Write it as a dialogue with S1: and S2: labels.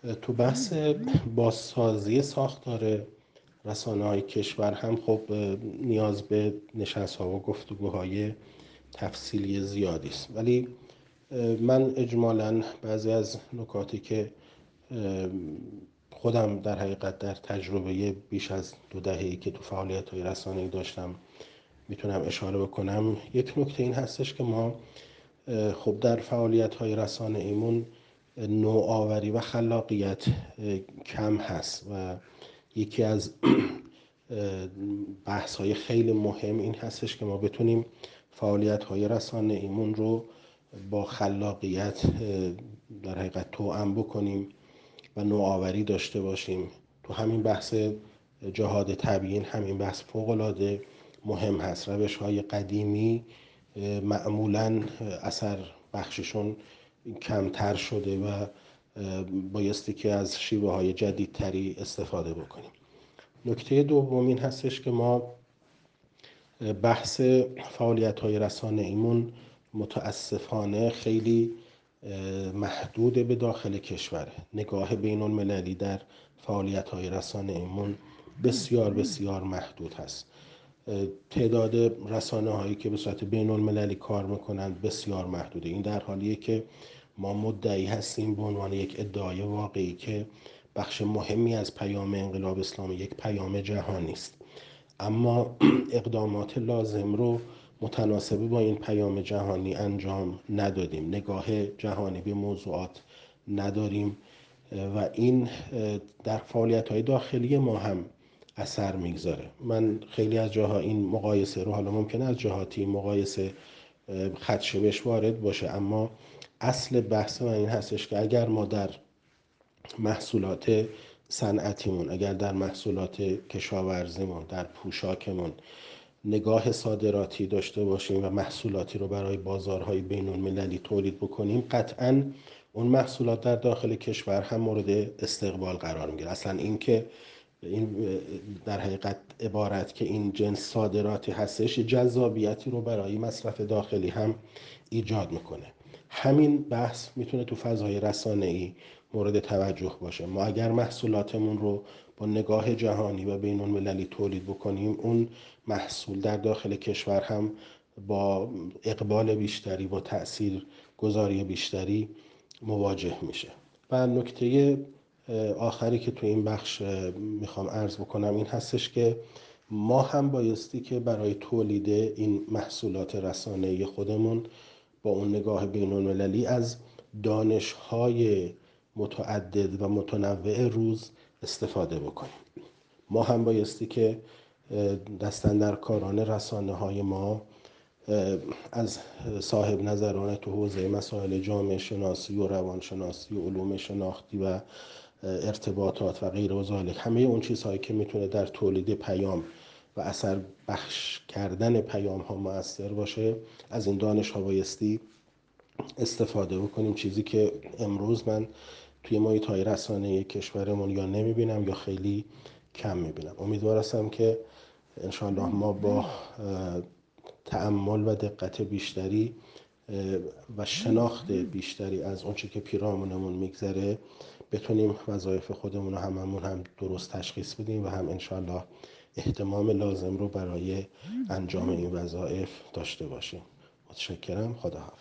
S1: تو بحث بازسازی ساختار رسانه‌های کشور هم خب نیاز به نشست‌ها و گفتگوهای تفصیلی زیادی است، ولی من اجمالاً بعضی از نکاتی که خودم در حقیقت در تجربه بیش از 2 دهه‌ای که تو فعالیت‌های رسانه‌ای داشتم میتونم اشاره بکنم. یک نکته این هستش که ما خب در فعالیت‌های رسانه‌ایمون نوآوری و خلاقیت کم هست و یکی از بحث‌های خیلی مهم این هستش که ما بتونیم فعالیت‌های رسانه‌ایمون رو با خلاقیت در حقیقت توأم بکنیم و نوآوری داشته باشیم. تو همین بحث جهاد تبیین همین بحث فوق‌العاده مهم هست. روش‌های قدیمی معمولاً اثر بخششون کمتر شده و بایستی که از شیوه‌های جدیدتری استفاده بکنیم. نکته دوم این هستش که ما بحث فعالیت‌های رسانه‌ایمون متاسفانه خیلی محدود به داخل کشوره. نگاه بین‌المللی در فعالیت‌های رسانه‌ایمون بسیار بسیار محدود هست. تعداد رسانه‌هایی که به صورت بین‌المللی کار میکنند بسیار محدوده. این در حالیه که ما مدعی هستیم به عنوان یک ادعای واقعی که بخش مهمی از پیام انقلاب اسلامی یک پیام جهانی است، اما اقدامات لازم رو متناسب با این پیام جهانی انجام ندادیم. نگاه جهانی به موضوعات نداریم و این در فعالیت‌های داخلی ما هم اثر میگذاره. من خیلی از جاها این مقایسه رو، حالا ممکنه از جهاتی مقایسه خدشه‌بش وارد باشه، اما اصل بحث من این هستش که اگر ما در محصولات صنعتیمون، اگر در محصولات کشاورزیمون، در پوشاکمون نگاه صادراتی داشته باشیم و محصولاتی رو برای بازارهای بین المللی تولید بکنیم، قطعاً اون محصولات در داخل کشور هم مورد استقبال قرار میگیره. اصلا این که این در حقیقت عبارت که این جنس صادراتی هستش جذابیتی رو برای مصرف داخلی هم ایجاد میکنه. همین بحث میتونه تو فضای رسانه‌ای مورد توجه باشه. ما اگر محصولاتمون رو با نگاه جهانی و بین المللی تولید بکنیم، اون محصول در داخل کشور هم با اقبال بیشتری، با تأثیر گذاری بیشتری مواجه میشه. و نکته آخری که تو این بخش میخوام عرض بکنم این هستش که ما هم بایستی که برای تولید این محصولات رسانه‌ای خودمون با اون نگاه بین المللی از دانش‌های متعدد و متنوع روز استفاده بکنیم. ما هم بایستی که دستاندرکاران رسانه‌های ما از صاحب نظران تو حوزه مسائل جامعه شناسی و روانشناسی و علوم شناختی و ارتباطات و غیر و ذالک، همه اون چیزهایی که میتونه در تولید پیام و اثر بخش کردن پیام ها مؤثر باشه، از این دانش ها بایستی استفاده بکنیم. چیزی که امروز من توی محیط های رسانه‌ای کشورمون یا نمیبینم یا خیلی کم میبینم. امیدوارم که انشاءالله ما با تأمل و دقت بیشتری و شناخت بیشتری از اون چی که پیرامونمون میگذره بتونیم وظایف خودمون رو هممون هم درست تشخیص بدیم و هم انشاءالله اهتمام لازم رو برای انجام این وظایف داشته باشیم. متشکرم. خدا حافظ.